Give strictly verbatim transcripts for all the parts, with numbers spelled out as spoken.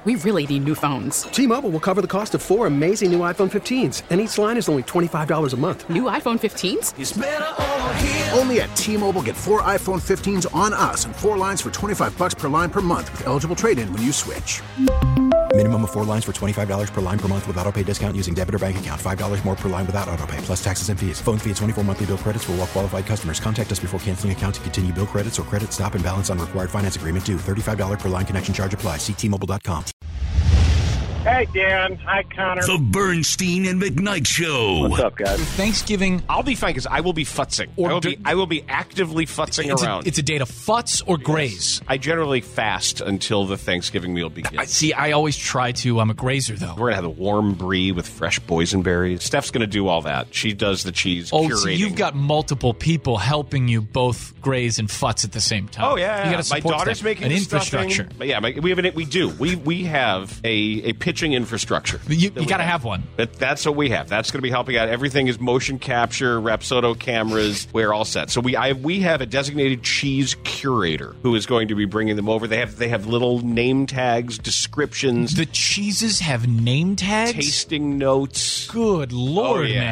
we really need new phones. T-Mobile will cover the cost of four amazing new iPhone fifteens, and each line is only twenty-five dollars a month. New iPhone fifteens? It's better over here. Only at T-Mobile, get four iPhone fifteens on us and four lines for twenty-five dollars per line per month with eligible trade-in when you switch. Minimum of four lines for twenty-five dollars per line per month with autopay discount using debit or bank account. five dollars more per line without autopay, plus taxes and fees. Phone fee at twenty-four monthly bill credits for well-qualified customers. Contact us before canceling account to continue bill credits or credit stop and balance on required finance agreement due. thirty-five dollars per line connection charge applies. See T Mobile dot com. Hey, Dan. Hi, Connor. The Bernstein and McKnight Show. What's up, guys? Thanksgiving. I'll be fine because I will be futzing. Or I will, do- be, I will be actively futzing it's around. A, it's a day to futz or graze. I generally fast until the Thanksgiving meal begins. I, see, I always try to. I'm a grazer, though. We're going to have a warm brie with fresh boysenberries. Steph's going to do all that. She does the cheese Oh, curating. so you've got multiple people helping you both graze and futz at the same time. Oh, yeah. You yeah. got to My support daughter's that. making an the infrastructure. stuffing. But yeah, my, we have an, we do. We we have a, a pitching infrastructure. You, you got to have one. But that's what we have. That's going to be helping out. Everything is motion capture, Rapsodo cameras. We're all set. So we I, we have a designated cheese curator who is going to be bringing them over. They have they have little name tags, descriptions. The cheeses have name tags? Tasting notes. Good Lord, Oh, yeah.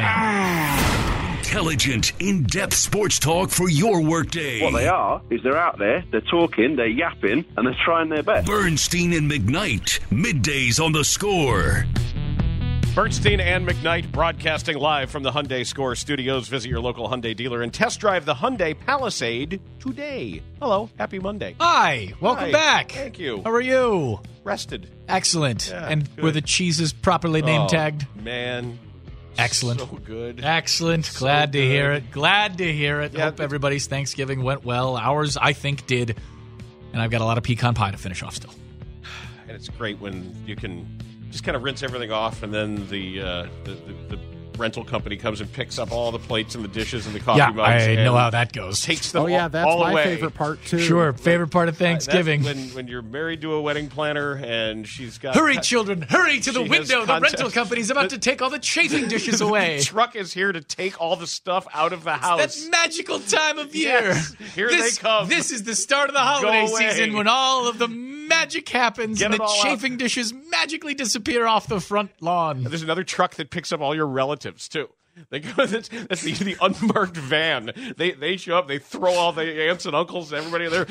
man. Intelligent, in-depth sports talk for your workday. What they are is they're out there, they're talking, they're yapping, and they're trying their best. Bernstein and McKnight, middays on The Score. Bernstein and McKnight broadcasting live from the Hyundai Score Studios. Visit your local Hyundai dealer and test drive the Hyundai Palisade today. Hello, happy Monday. Hi, welcome Hi. back. Thank you. How are you? Rested. Excellent. Yeah, and good. were the cheeses properly name Oh, tagged? Man. Excellent. So good. Excellent. So Glad to good. hear it. Glad to hear it. Yeah, Hope th- everybody's Thanksgiving went well. Ours, I think, did. And I've got a lot of pecan pie to finish off still. And it's great when you can just kind of rinse everything off, and then the uh, the, the, the rental company comes and picks up all the plates and the dishes and the coffee Yeah, mugs. I and know how that goes. Takes them Oh, yeah, all, that's all my away. favorite part, too. Sure, favorite part of Uh, that's Thanksgiving. when, when you're married to a wedding planner and she's got... Hurry, children, hurry to the She has window. The contact- rental company's about the- to take all the chafing dishes away. The truck is here to take all the stuff out of the house. That magical time of year. Yes, here this, they come. This is the start of the holiday away. season when all of the magic happens Get and it the all out. chafing dishes magically disappear off the front lawn. There's another truck that picks up all your relatives, too. They go. That's, that's the, the unmarked van. They they show up. They throw all the aunts and uncles, everybody in there.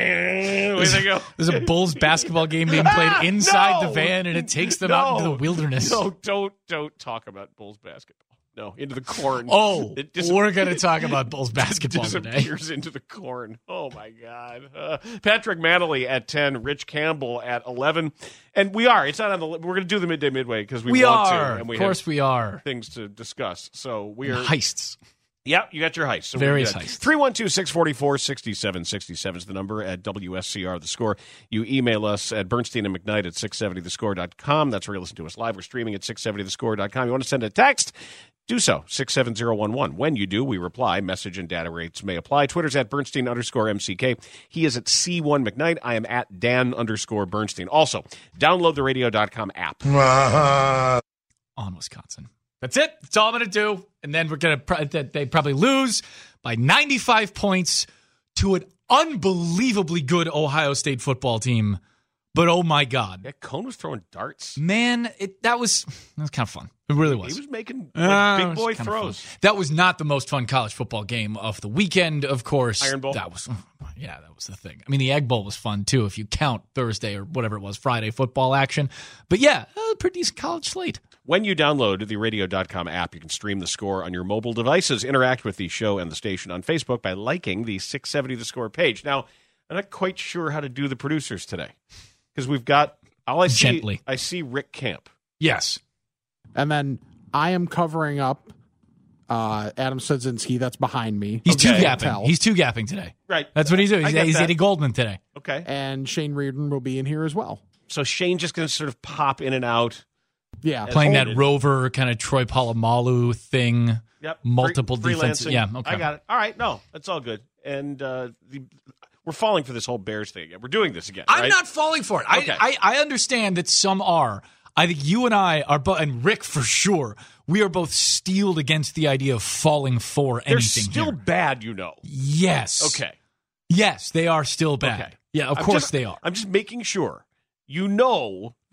Away they go. There's a Bulls basketball game being played inside No! the van, and it takes them No! out into the wilderness. No, don't don't talk about Bulls basketball. No, into the corn. Oh, It dis- we're going to talk about Bulls basketball today. disappears into the corn. Oh my God! Uh, Patrick Manley at ten, Rich Campbell at eleven, and we are. It's not on the. We're going to do the midday midway because we, We want are. to, and we Of course, have we are. things to discuss. So we are Heists. Yep, you got your heist. So Various heists. three one two, six four four, six seven six seven is the number at W S C R, The Score. You email us at Bernstein and McKnight at six seventy the score dot com. That's where you listen to us live. We're streaming at six seventy the score dot com. You want to send a text? Do so, six seven zero one one. When you do, we reply. Message and data rates may apply. Twitter's at Bernstein underscore M C K. He is at C one McKnight. I am at Dan underscore Bernstein. Also, download the radio dot com app. On Wisconsin. That's it. That's all I'm going to do. And then we're going to, they probably lose by ninety-five points to an unbelievably good Ohio State football team. But oh my God. Yeah, Cone was throwing darts. Man, it that was, that was kind of fun. It really was. He was making like, Uh, it big was boy kinda throws. fun. That was not the most fun college football game of the weekend, of course. Iron Bowl? That was, yeah, that was the thing. I mean, the Egg Bowl was fun, too, if you count Thursday or whatever it was, Friday football action. But yeah, a pretty decent college slate. When you download the radio dot com app, you can stream The Score on your mobile devices. Interact with the show and the station on Facebook by liking the six seventy The Score page. Now, I'm not quite sure how to do the producers today because we've got all I see. Gently. I see Rick Camp. Yes. And then I am covering up uh, Adam Sudzinski. That's behind me. He's Okay. two-gapping. He's two-gapping today. Right. That's what he's doing. I He's, get he's that. Eddie Goldman today. Okay. And Shane Reardon will be in here as well. So Shane just going to sort of pop in and out. Yeah. Playing that needed. rover kind of Troy Polamalu thing. Yep. Multiple Free- defenses. freelancing. Yeah, okay. I got it. All right. No, that's all good. And uh, the, we're falling for this whole Bears thing again. We're doing this again. I'm right? not falling for it. Okay. I, I I understand that some are. I think you and I are both, and Rick for sure, we are both steeled against the idea of falling for They're anything still here. bad, you know. Yes. Okay. Yes, they are still bad. Okay. Yeah, of I'm course just- they are. I'm just making sure you know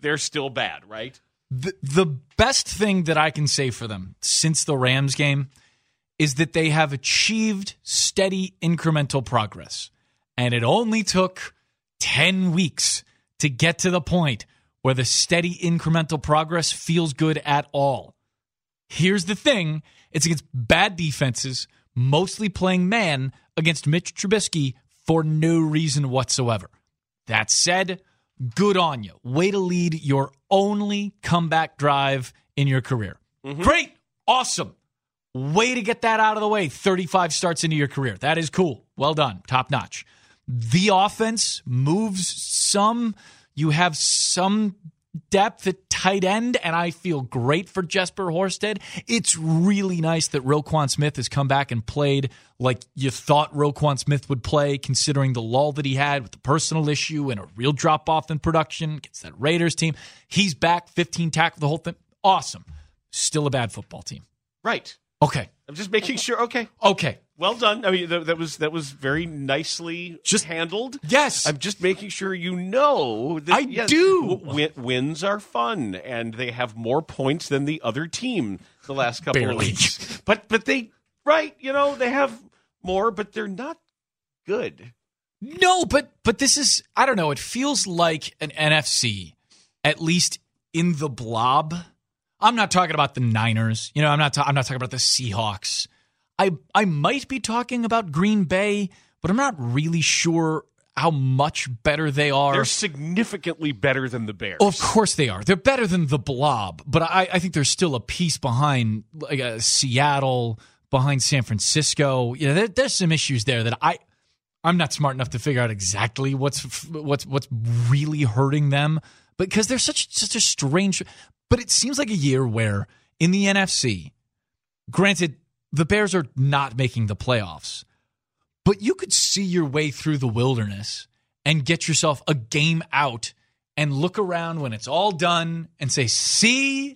they're still bad, right? The, the best thing that I can say for them since the Rams game is that they have achieved steady incremental progress. And it only took ten weeks to get to the point where the steady incremental progress feels good at all. Here's the thing. It's against bad defenses, mostly playing man against Mitch Trubisky for no reason whatsoever. That said, good on you. Way to lead your only comeback drive in your career. Mm-hmm. Great. Awesome. Way to get that out of the way. thirty-five starts into your career. That is cool. Well done. Top notch. The offense moves some. You have some depth at tight end, and I feel great for Jesper Horsted. It's really nice that Roquan Smith has come back and played like you thought Roquan Smith would play, considering the lull that he had with the personal issue and a real drop-off in production against that Raiders team. He's back, fifteen tackles, the whole thing. Awesome. Still a bad football team. Right. Okay. I'm just making sure. Okay. Okay. Well done. I mean, that, that was that was very nicely just handled. Yes. I'm just making sure you know that I yes, do. W- wins are fun, and they have more points than the other team the last couple Barely. of weeks. But but they right, you know, they have more, but they're not good. No, but but this is I don't know. It feels like an N F C, at least in the blob. I'm not talking about the Niners. You know, I'm not. Ta- I'm not talking about the Seahawks. I I might be talking about Green Bay, but I'm not really sure how much better they are. They're significantly better than the Bears. Of course they are. They're better than the blob, but I, I think there's still a piece behind like uh, Seattle, behind San Francisco. You know, there, there's some issues there that I I'm not smart enough to figure out exactly what's what's what's really hurting them, because they're such such a strange. But it seems like a year where in the N F C, granted, the Bears are not making the playoffs, but you could see your way through the wilderness and get yourself a game out and look around when it's all done and say, see,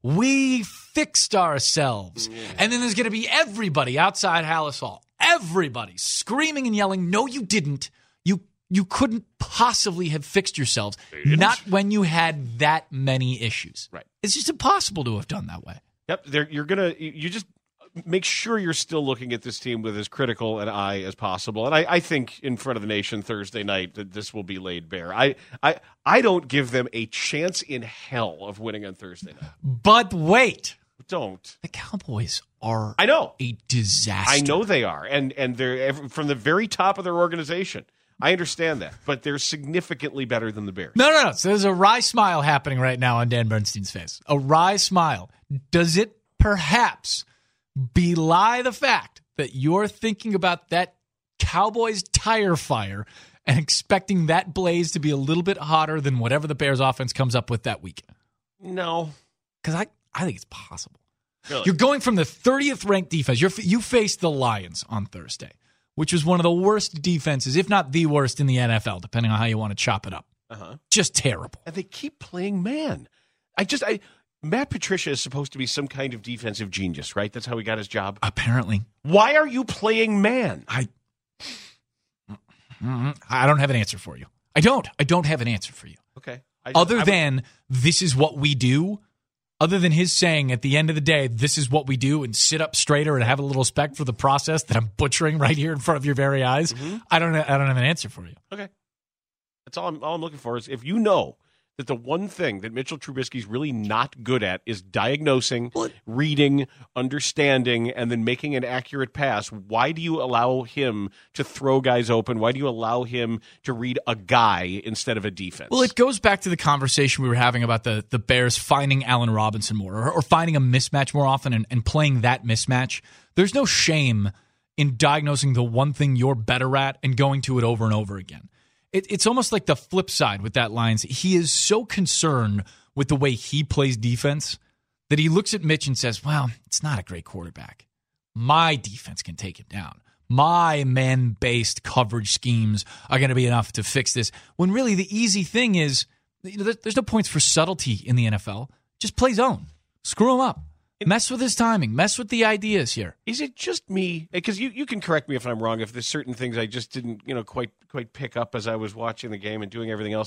we fixed ourselves. Yeah. And then there's going to be everybody outside Hallis Hall, everybody screaming and yelling, no, you didn't. You You couldn't possibly have fixed yourselves, not when you had that many issues. Right. It's just impossible to have done that way. Yep. They're, you're gonna. You just make sure you're still looking at this team with as critical an eye as possible. And I, I think in front of the nation Thursday night that this will be laid bare. I, I, I don't give them a chance in hell of winning on Thursday night. But wait, don't. The Cowboys are. I know a disaster. I know they are, and and they're from the very top of their organization. I understand that, but they're significantly better than the Bears. No, no, no. So there's a wry smile happening right now on Dan Bernstein's face. A wry smile. Does it perhaps belie the fact that you're thinking about that Cowboys tire fire and expecting that blaze to be a little bit hotter than whatever the Bears offense comes up with that week? No. Because I, I think it's possible. Really? You're going from the thirtieth ranked defense. You're, you faced the Lions on Thursday, which was one of the worst defenses, if not the worst in the N F L, depending on how you want to chop it up. Uh-huh. Just terrible. And they keep playing man. I just, I Matt Patricia is supposed to be some kind of defensive genius, right? That's how he got his job? Apparently. Why are you playing man? I, I don't have an answer for you. I don't. I don't have an answer for you. Okay. I, Other I, than this is what we do. Other than his saying at the end of the day, this is what we do, and sit up straighter and have a little respect for the process that I'm butchering right here in front of your very eyes, mm-hmm. I don't I don't have an answer for you. Okay. That's all I'm, all I'm looking for is if you know that the one thing that Mitchell Trubisky's really not good at is diagnosing, what? reading, understanding, and then making an accurate pass, why do you allow him to throw guys open? Why do you allow him to read a guy instead of a defense? Well, it goes back to the conversation we were having about the, the Bears finding Allen Robinson more or, or finding a mismatch more often and, and playing that mismatch. There's no shame in diagnosing the one thing you're better at and going to it over and over again. It, it's almost like the flip side with that Lions. He is so concerned with the way he plays defense that he looks at Mitch and says, well, it's not a great quarterback. My defense can take him down. My man-based coverage schemes are going to be enough to fix this. When really the easy thing is, you know, there's no points for subtlety in the N F L. Just play zone. Screw him up. Mess with his timing. Mess with the ideas here. Is it just me? Because you, you can correct me if I'm wrong, if there's certain things I just didn't you know quite quite pick up as I was watching the game and doing everything else.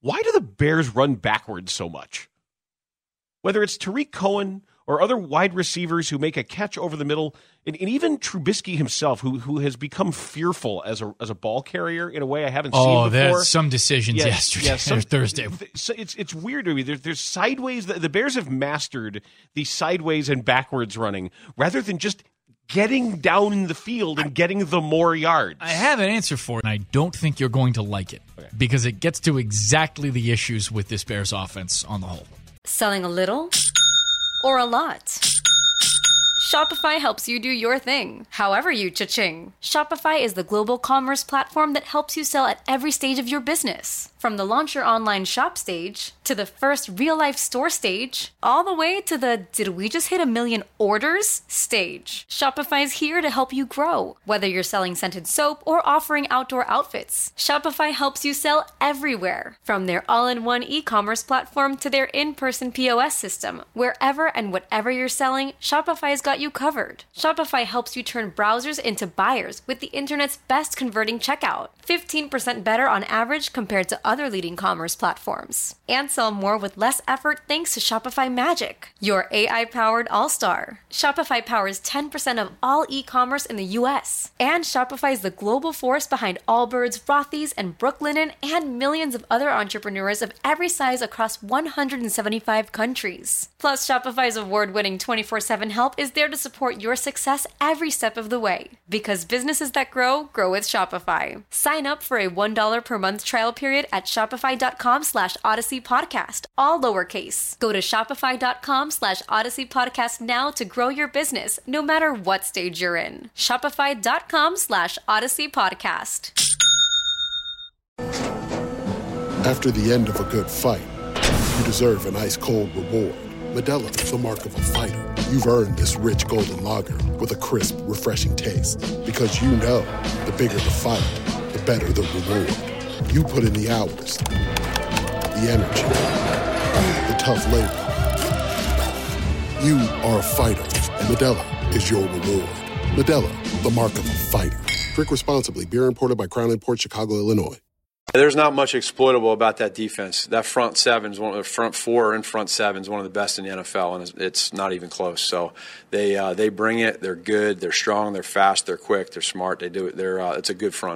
why do the Bears run backwards so much? Whether it's Tariq Cohen or other wide receivers who make a catch over the middle, and, and even Trubisky himself, who who has become fearful as a as a ball carrier in a way I haven't oh, seen before. Oh, there's some decisions yes, yesterday yes, some, or Thursday. So it's it's weird to me. There's there's sideways. The, the Bears have mastered the sideways and backwards running rather than just getting down the field and getting the more yards. I have an answer for it, and I don't think you're going to like it okay. because it gets to exactly the issues with this Bears offense on the whole. Selling a little or a lot? Shopify helps you do your thing, however you cha-ching. Shopify is the global commerce platform that helps you sell at every stage of your business. From the launch your online shop stage, to the first real-life store stage, all the way to the did we just hit a million orders stage. Shopify's here to help you grow. Whether you're selling scented soap or offering outdoor outfits, Shopify helps you sell everywhere. From their all-in-one e-commerce platform to their in-person P O S system, wherever and whatever you're selling, Shopify's got you covered. Shopify helps you turn browsers into buyers with the internet's best converting checkout. fifteen percent better on average compared to other leading commerce platforms. And sell more with less effort thanks to Shopify Magic, your A I-powered all-star. Shopify powers ten percent of all e-commerce in the U S. And Shopify is the global force behind Allbirds, Rothy's, and Brooklinen, and millions of other entrepreneurs of every size across one hundred seventy-five countries. Plus, Shopify's award-winning twenty-four seven help is there to support your success every step of the way. Because businesses that grow, grow with Shopify. Sign up for a one dollar per month trial period at shopify.com slash Odyssey Podcast, all lowercase. Go to shopify.com slash Odyssey Podcast now to grow your business, no matter what stage you're in. Shopify.com slash Odyssey Podcast. After the end of a good fight, you deserve an ice-cold reward. Modelo is the mark of a fighter. You've earned this rich golden lager with a crisp, refreshing taste. Because you know, the bigger the fight, the better the reward. You put in the hours, the energy, the tough labor. You are a fighter, and Modelo is your reward. Modelo, the mark of a fighter. Drink responsibly. Beer imported by Crown Imports, Chicago, Illinois. There's not much exploitable about that defense. That front seven is one of the front four and front seven is one of the best in the N F L, and it's, it's not even close. So they uh, they bring it. They're good. They're strong. They're fast. They're quick. They're smart. They do it. They're uh, it's a good front.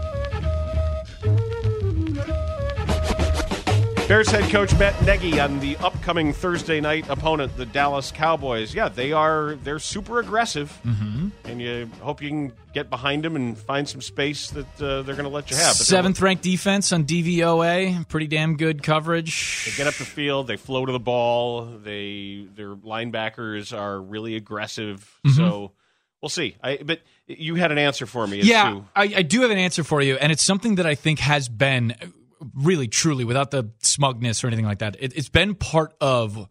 Bears head coach Matt Nagy on the upcoming Thursday night opponent, the Dallas Cowboys. Yeah, they are they're super aggressive, mm-hmm. and you hope you can get behind them and find some space that uh, they're going to let you have. But seventh-ranked defense on D V O A, pretty damn good coverage. They get up the field, they flow to the ball, they their linebackers are really aggressive. Mm-hmm. So we'll see. I, but you had an answer for me. As yeah, to- I, I do have an answer for you, and it's something that I think has been really, truly, without the smugness or anything like that, it, it's been part of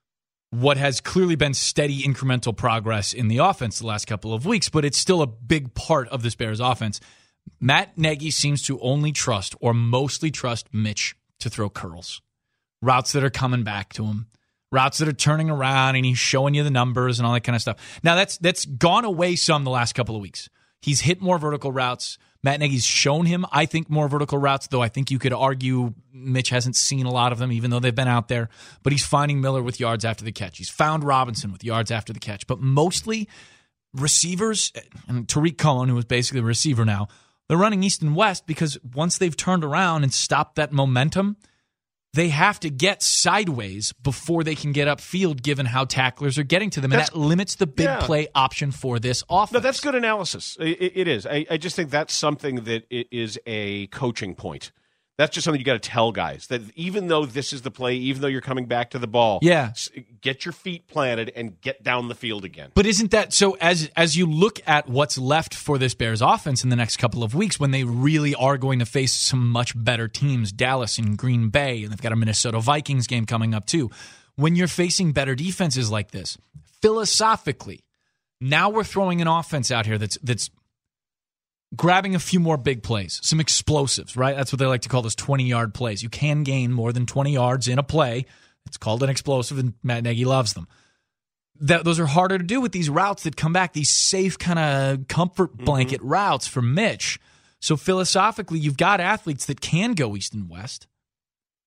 what has clearly been steady incremental progress in the offense the last couple of weeks, but it's still a big part of this Bears offense. Matt Nagy seems to only trust, or mostly trust, Mitch to throw curls. Routes that are coming back to him. Routes that are turning around, and he's showing you the numbers and all that kind of stuff. Now, that's that's gone away some the last couple of weeks. He's hit more vertical routes. Matt Nagy's shown him, I think, more vertical routes, though I think you could argue Mitch hasn't seen a lot of them, even though they've been out there. But he's finding Miller with yards after the catch. He's found Robinson with yards after the catch. But mostly receivers, and Tariq Cohen, who is basically a receiver now, they're running east and west because once they've turned around and stopped that momentum, they have to get sideways before they can get upfield, given how tacklers are getting to them. And that's, that limits the big yeah. play option for this offense. No, that's good analysis. It, it is. I, I just think that's something that it is a coaching point. That's just something you got to tell guys, that even though this is the play, even though you're coming back to the ball, yeah. get your feet planted and get down the field again. But isn't that so? As as you look at what's left for this Bears offense in the next couple of weeks, when they really are going to face some much better teams, Dallas and Green Bay, and they've got a Minnesota Vikings game coming up too. When you're facing better defenses like this, philosophically, now we're throwing an offense out here that's that's. grabbing a few more big plays, some explosives, right? That's what they like to call those twenty-yard plays. You can gain more than twenty yards in a play. It's called an explosive, and Matt Nagy loves them. That, those are harder to do with these routes that come back, these safe kind of comfort blanket mm-hmm. routes for Mitch. So philosophically, you've got athletes that can go east and west.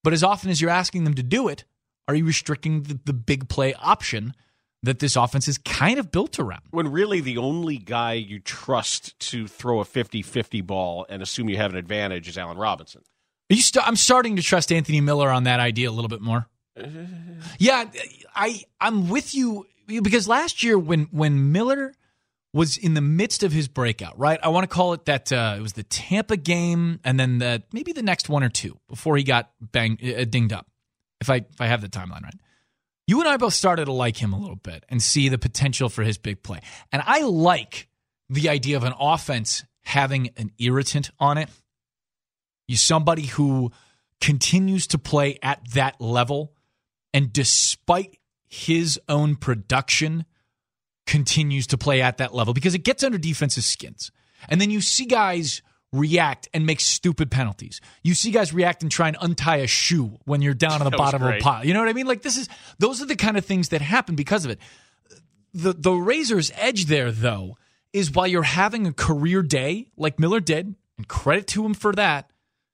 But as often as you're asking them to do it, are you restricting the, the big play option that this offense is kind of built around? When really the only guy you trust to throw a fifty-fifty ball and assume you have an advantage is Allen Robinson. Are you st- I'm starting to trust Anthony Miller on that idea a little bit more. Yeah, I, I'm with you because last year when, when Miller was in the midst of his breakout, right? I want to call it that uh, it was the Tampa game and then the, maybe the next one or two before he got banged, uh, dinged up, if I if I have the timeline right. You and I both started to like him a little bit and see the potential for his big play. And I like the idea of an offense having an irritant on it. You somebody who continues to play at that level and despite his own production continues to play at that level because it gets under defensive skins. And then you see guys react and make stupid penalties. You see guys react and try and untie a shoe when you're down on the That bottom was of a great. pile. You know what I mean? Like this is those are the kind of things that happen because of it. The the razor's edge there, though, is while you're having a career day like Miller did, and credit to him for that,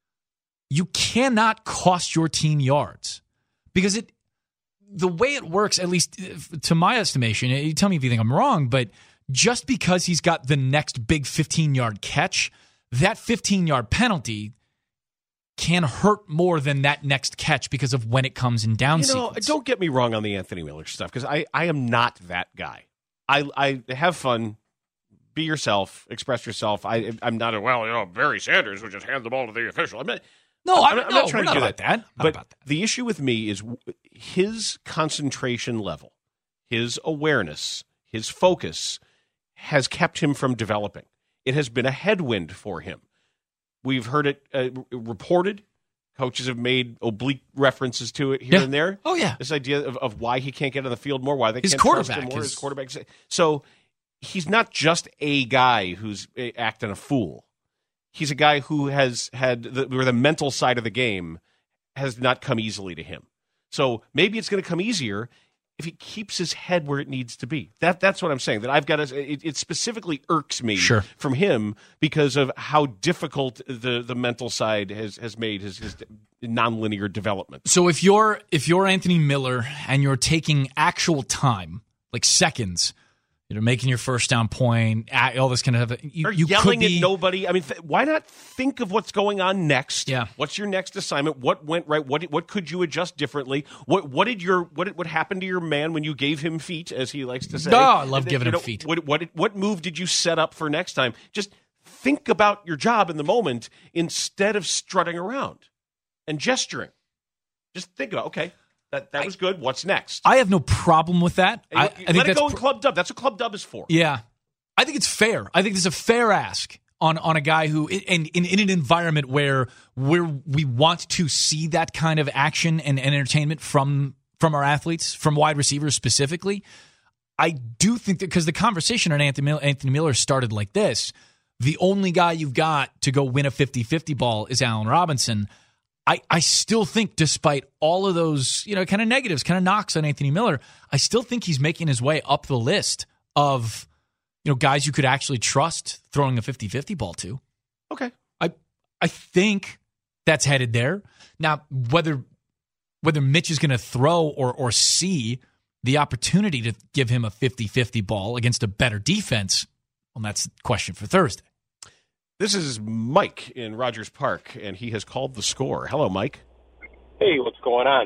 you cannot cost your team yards because it. The way it works, at least to my estimation, you tell me if you think I'm wrong, but just because he's got the next big fifteen-yard catch, that fifteen-yard penalty can hurt more than that next catch because of when it comes in down You know, sequence. don't get me wrong on the Anthony Miller stuff because I, I am not that guy. I I have fun, be yourself, express yourself. I I'm not a well, you know, Barry Sanders would just hand the ball to the official. I'm not. No, I'm, I'm, I'm no, not trying we're to do not about that. that. Not But about that. the issue with me is his concentration level, his awareness, his focus has kept him from developing. It has been a headwind for him. We've heard it uh, reported. Coaches have made oblique references to it here Yeah. and there. Oh, yeah. This idea of, of why he can't get on the field more, why they His can't trust him quarterback more, is- his quarterback. So he's not just a guy who's uh, acting a fool. He's a guy who has had the, where the mental side of the game has not come easily to him. So maybe it's going to come easier if he keeps his head where it needs to be. That that's what I'm saying. That I've got to. It, it specifically irks me Sure. from him because of how difficult the, the mental side has has made his, his nonlinear development. So if you're if you're Anthony Miller and you're taking actual time, like seconds, you know, making your first down point, all this kind of you, Or you yelling could be, at nobody. I mean, th- why not think of what's going on next? Yeah. What's your next assignment? What went right? What what could you adjust differently? What what did your what what happened to your man when you gave him feet, as he likes to say? Oh, I love You giving him know, feet. What what what move did you set up for next time? Just think about your job in the moment instead of strutting around and gesturing. Just think about okay, that that was good. What's next? I have no problem with that. I, I Let think it that's go in pr- Club Dub. That's what Club Dub is for. Yeah, I think it's fair. I think it's a fair ask on on a guy who, and in, in an environment where where we want to see that kind of action and, and entertainment from from our athletes, from wide receivers specifically. I do think that because the conversation on Anthony Miller, Anthony Miller started like this: the only guy you've got to go win a fifty-fifty ball is Allen Robinson. I, I still think, despite all of those, you know, kind of negatives, kind of knocks on Anthony Miller, I still think he's making his way up the list of, you know, guys you could actually trust throwing a fifty-fifty ball to. Okay. I I think that's headed there. Now, whether whether Mitch is going to throw or or see the opportunity to give him a fifty-fifty ball against a better defense, well, that's the question for Thursday. This is Mike in Rogers Park, and he has called the score. Hello, Mike. Hey, what's going on?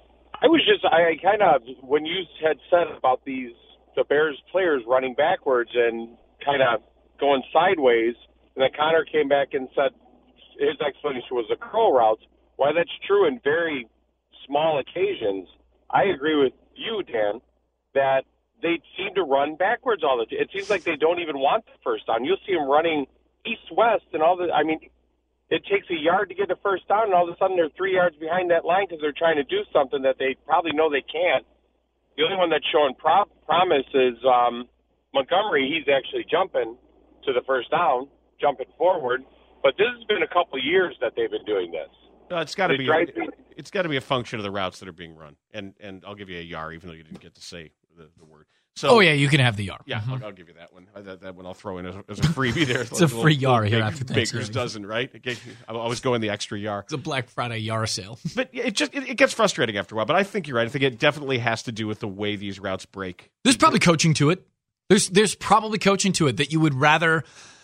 I was just, I kind of, when you had said about these, the Bears players running backwards and kind of going sideways, and then Connor came back and said his explanation was the curl routes. Why, that's true in very small occasions. I agree with you, Dan, that they seem to run backwards all the time. It seems like they don't even want the first down. You'll see them running east-west and all the, I mean, it takes a yard to get the first down, and all of a sudden they're three yards behind that line because they're trying to do something that they probably know they can't. The only one that's showing pro- promise is um, Montgomery. He's actually jumping to the first down, jumping forward. But this has been a couple of years that they've been doing this. No, it's got to It be. drives me- It's got to be a function of the routes that are being run, and and I'll give you a yar, even though you didn't get to say the, the word. So, oh, yeah, you can have the yar. Yeah, mm-hmm. I'll, I'll give you that one. That, that one I'll throw in as, as a freebie there. It's like a free little, yar little here after Baker's Thanksgiving. dozen, right? I always go in the extra yar. It's a Black Friday yar sale. But it just it, it gets frustrating after a while. But I think you're right. I think it definitely has to do with the way these routes break. There's probably coaching to it. There's there's probably coaching to it that you would rather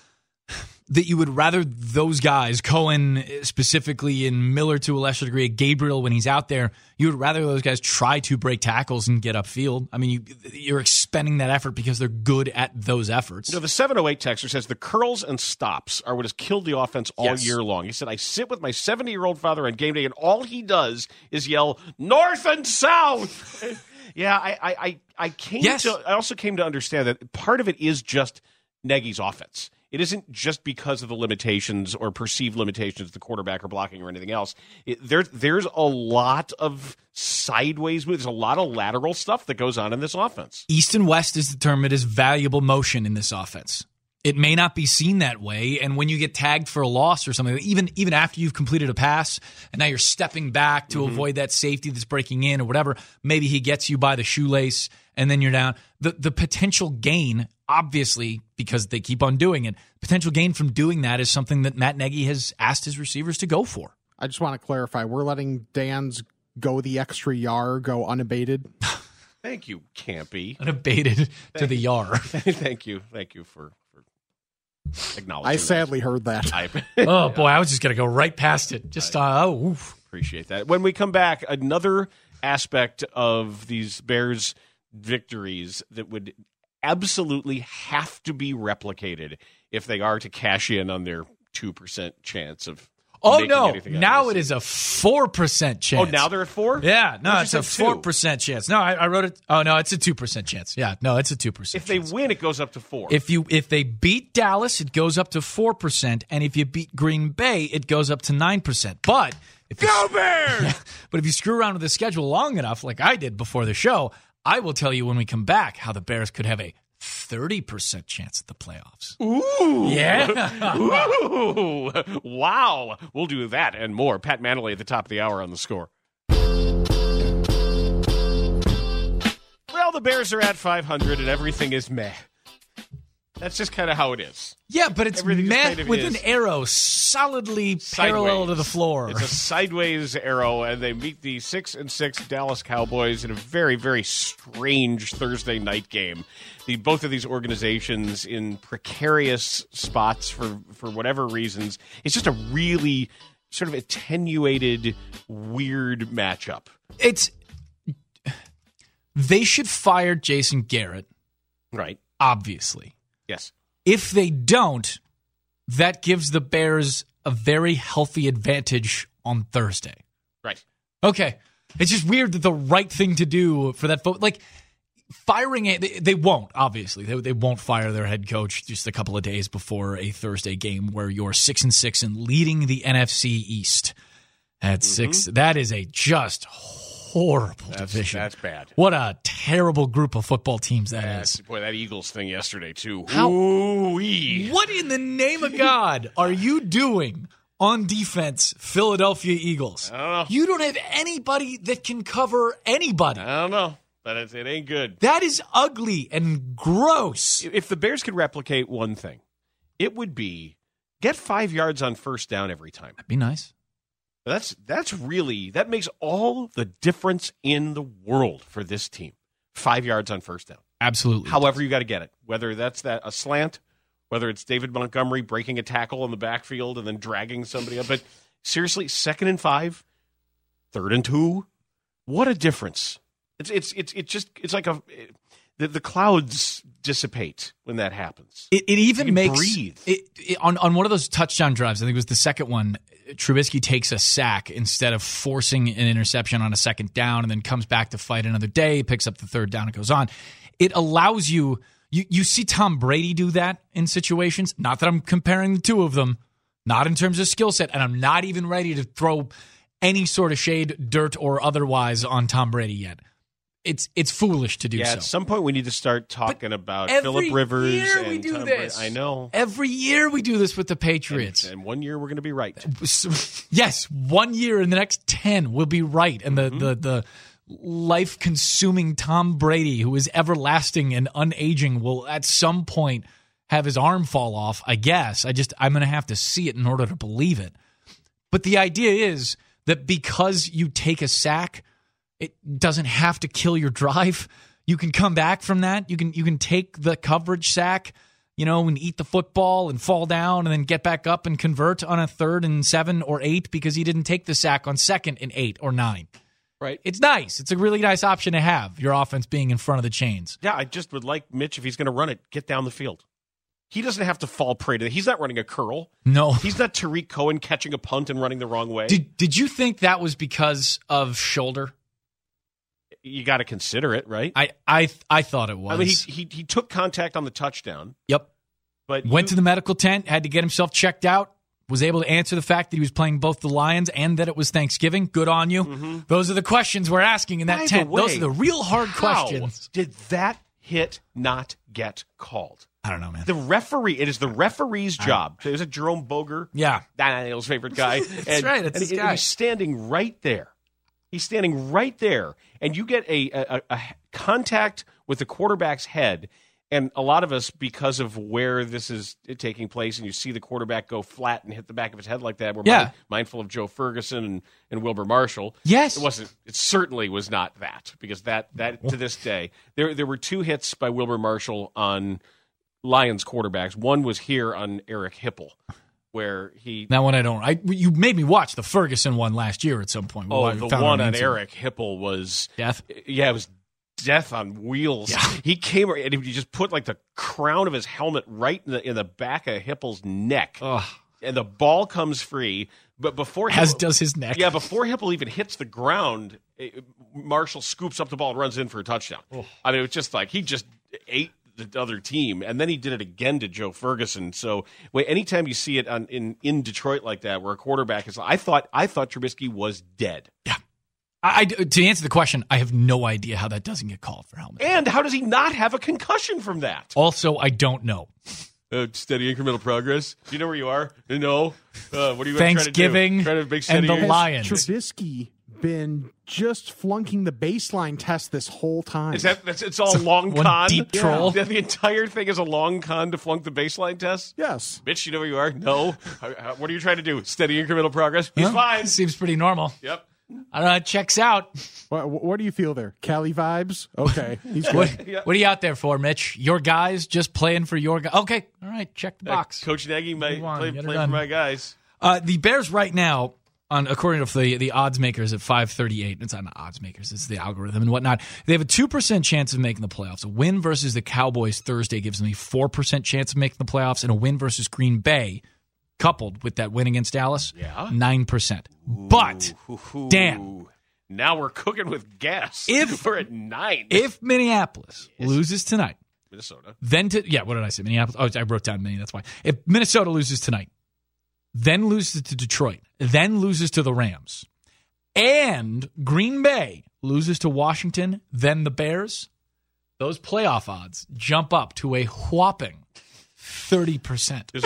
that you would rather those guys, Cohen specifically and Miller to a lesser degree, Gabriel when he's out there, you would rather those guys try to break tackles and get upfield. I mean, you, you're expending that effort because they're good at those efforts. You know, the seven oh eight texter says the curls and stops are what has killed the offense all Yes. year long. He said, I sit with my seventy-year-old father on game day, and all he does is yell, North and South! Yeah, I, I, I, I came Yes. to. I also came to understand that part of it is just Nagy's offense. It isn't just because of the limitations or perceived limitations of the quarterback or blocking or anything else. It, there, there's a lot of sideways moves. There's a lot of lateral stuff that goes on in this offense. East and West is determined as valuable motion in this offense. It may not be seen that way, and when you get tagged for a loss or something, even even after you've completed a pass, and now you're stepping back to Mm-hmm. avoid that safety that's breaking in or whatever, maybe he gets you by the shoelace, and then you're down. The the potential gain, obviously, because they keep on doing it, potential gain from doing that is something that Matt Nagy has asked his receivers to go for. I just want to clarify, we're letting Dan's go the extra yard go unabated. Thank you, Campy. Unabated to the yar. Thank you. Thank you for, for acknowledging I that. sadly heard that. I, Oh, boy, I was just going to go right past it. Just, uh, oh, oof. Appreciate that. When we come back, another aspect of these Bears victories that would absolutely have to be replicated if they are to cash in on their two percent chance of Oh, making no. anything out of Now this it is a four percent chance. Oh, now they're at four? Yeah, no, I it's thought a you said four two. percent chance. No, I, I wrote it. Oh, no, it's a two percent chance. Yeah, no, it's a two percent If they win, it goes up to four. If you if they beat Dallas, it goes up to four percent, and if you beat Green Bay, it goes up to nine percent. But if you, Go Bears! but if you screw around with the schedule long enough, like I did before the show, I will tell you when we come back how the Bears could have a thirty percent chance at the playoffs. Ooh. Yeah. Ooh. Wow. We'll do that and more. Pat Manley at the top of the hour on The Score. Well, the Bears are at five hundred and everything is meh. That's just kind of how it is. Yeah, but it's Everything just met kind of with is. an arrow solidly parallel to the floor. It's a sideways arrow, and they meet the six and six Dallas Cowboys in a very, very strange Thursday night game. The both of these organizations in precarious spots for for whatever reasons. It's just a really sort of attenuated, weird matchup. It's they should fire Jason Garrett, right? Obviously. Yes. If they don't, that gives the Bears a very healthy advantage on Thursday. Right. Okay. It's just weird that the right thing to do for that vote, like firing it, they, they won't, obviously. They, they won't fire their head coach just a couple of days before a Thursday game where you're six and six and leading the N F C East at mm-hmm. six. That is a just horrible that's, division. That's bad. What a terrible group of football teams that that's, is. Boy, that Eagles thing yesterday, too. How, Ooh-wee. What in the name of God are you doing on defense, Philadelphia Eagles? I don't know. You don't have anybody that can cover anybody. I don't know, but it, it ain't good. That is ugly and gross. If the Bears could replicate one thing, it would be get five yards on first down every time. That'd be nice. That's that's really that makes all the difference in the world for this team. Five yards on first down. Absolutely. However you got to get it, whether that's that a slant, whether it's David Montgomery breaking a tackle in the backfield and then dragging somebody up. But seriously, second and five, third and two, what a difference! It's it's it's it's just it's like a it, the the clouds dissipate when that happens. It, it even you makes breathe it, it, on on one of those touchdown drives. I think it was the second one. Trubisky takes a sack instead of forcing an interception on a second down and then comes back to fight another day, picks up the third down, and goes on. It allows you, you, you see Tom Brady do that in situations. Not that I'm comparing the two of them, not in terms of skill set, and I'm not even ready to throw any sort of shade, dirt, or otherwise on Tom Brady yet. It's it's foolish to do yeah, so. At some point, we need to start talking but about every Phillip Rivers. Year and we do Tom this. Brady. I know. Every year we do this with the Patriots. And, and one year we're going to be right. Yes, one year in the next ten we'll be right, and the mm-hmm. the the life-consuming Tom Brady, who is everlasting and unaging, will at some point have his arm fall off, I guess. I just, I'm going to have to see it in order to believe it. But the idea is that because you take a sack, it doesn't have to kill your drive. You can come back from that. You can you can take the coverage sack, you know, and eat the football and fall down and then get back up and convert on a third and seven or eight because he didn't take the sack on second and eight or nine. Right. It's nice. It's a really nice option to have, your offense being in front of the chains. Yeah, I just would like Mitch, if he's going to run it, get down the field. He doesn't have to fall prey to it. He's not running a curl. No. He's not Tariq Cohen catching a punt and running the wrong way. Did Did you think that was because of shoulder? You got to consider it, right? I, I I thought it was. I mean, he, he he took contact on the touchdown. Yep. But Went you, to the medical tent, had to get himself checked out, was able to answer the fact that he was playing both the Lions and that it was Thanksgiving. Good on you. Mm-hmm. Those are the questions we're asking in that By tent. The way, Those are the real hard how questions. Did that hit not get called? I don't know, man. The referee, it is the referee's job. There's a Jerome Boger. Yeah. Daniel's favorite guy. That's and, right. It's and, this and guy. he's standing right there. He's standing right there. And you get a, a, a contact with the quarterback's head. And a lot of us, because of where this is taking place, and you see the quarterback go flat and hit the back of his head like that, we're Yeah. mind, mindful of Joe Ferguson and, and Wilbur Marshall. Yes. It wasn't. It certainly was not that, because that, that to this day, there there were two hits by Wilbur Marshall on Lions quarterbacks. One was here on Eric Hipple, where he... That one I don't... I, you made me watch the Ferguson one last year at some point. Oh, I the found one it on YouTube. Eric Hipple was... Death? Yeah, it was death on wheels. Yeah. He came and he just put like the crown of his helmet right in the in the back of Hipple's neck. Ugh. And the ball comes free, but before As Hipple, does his neck. Yeah, before Hipple even hits the ground, it, Marshall scoops up the ball and runs in for a touchdown. Oh. I mean, it was just like he just ate the other team, and then he did it again to Joe Ferguson. So, wait, anytime you see it on, in in Detroit like that, where a quarterback is, I thought I thought Trubisky was dead. Yeah. I, I, to answer the question, I have no idea how that doesn't get called for helmet. And how does he not have a concussion from that? Also, I don't know. Uh, steady incremental progress. Do you know where you are? No. Uh, what are you Thanksgiving trying to do? Trying to make and steady the years? Lions. Trubisky been just flunking the baseline test this whole time. Is that that's, it's all long one con? deep troll? Yeah, the entire thing is a long con to flunk the baseline test? Yes. Bitch, you know where you are? No. How- how- what are you trying to do? Steady incremental progress? He's Huh? fine. Seems pretty normal. Yep. I don't know. It checks out. What, what do you feel there? Cali vibes? Okay. He's good. What, Yeah. what are you out there for, Mitch? Your guys just playing for your guys? Okay. All right. Check the box. Uh, Coach Nagy might Move on. play, Get her play for done. my guys. Uh, the Bears right now, on according to the, the odds makers at five thirty-eight, it's not odds makers, it's the algorithm and whatnot, they have a two percent chance of making the playoffs. A win versus the Cowboys Thursday gives them a four percent chance of making the playoffs, and a win versus Green Bay, coupled with that win against Dallas, Yeah. nine percent. But, Ooh, ooh, Dan, ooh. Now we're cooking with gas. If- we're at nine. if Minneapolis loses tonight, Minnesota. then to, yeah, what did I say? Minneapolis? Oh, I wrote down Minnie, that's why. If Minnesota loses tonight, then loses to Detroit, then loses to the Rams, and Green Bay loses to Washington, then the Bears, those playoff odds jump up to a whopping thirty percent. There's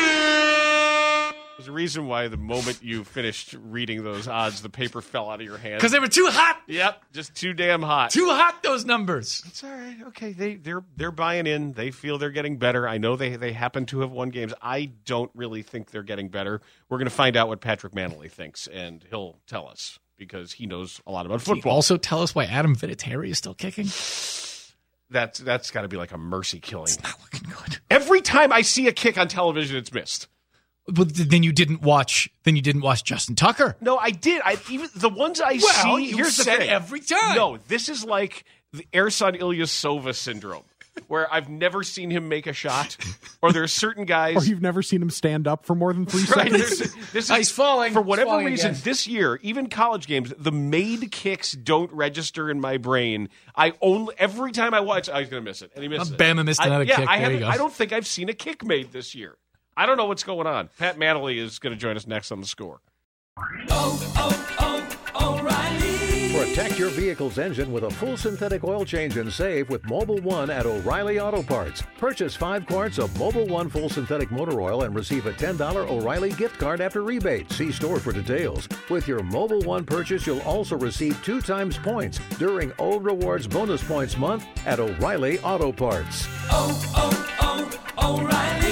a, there's a reason why the moment you finished reading those odds, the paper fell out of your hand. Because they were too hot. Yep, just too damn hot. Too hot, those numbers. It's all right. Okay, they they're they're buying in. They feel they're getting better. I know they they happen to have won games. I don't really think they're getting better. We're going to find out what Patrick Manley thinks, and he'll tell us because he knows a lot about Can you football. also tell us why Adam Vinatieri is still kicking? That's that's got to be like a mercy killing. It's not looking good. Every time I see a kick on television, it's missed. But then you didn't watch. Then you didn't watch Justin Tucker. No, I did. I even the ones I Well, see. you Here's the said thing. every time. No, this is like the Ersan Ilyasova syndrome, where I've never seen him make a shot, or there are certain guys. Or you've never seen him stand up for more than three Right, seconds. there's- this is, Oh, he's falling. For He's whatever falling reason, again. this year, even college games, the made kicks don't register in my brain. I only every time I watch, I was going to miss it, and he missed Oh, it. Bama missed I- another yeah, kick. I There you haven't. go. I don't think I've seen a kick made this year. I don't know what's going on. Pat Manley is going to join us next on The Score. Oh, oh, oh, O'Reilly. Protect your vehicle's engine with a full synthetic oil change and save with Mobil One at O'Reilly Auto Parts. Purchase five quarts of Mobil One full synthetic motor oil and receive a ten dollars O'Reilly gift card after rebate. See store for details. With your Mobil One purchase, you'll also receive two times points during O Rewards Bonus Points Month at O'Reilly Auto Parts. Oh, oh, oh, O'Reilly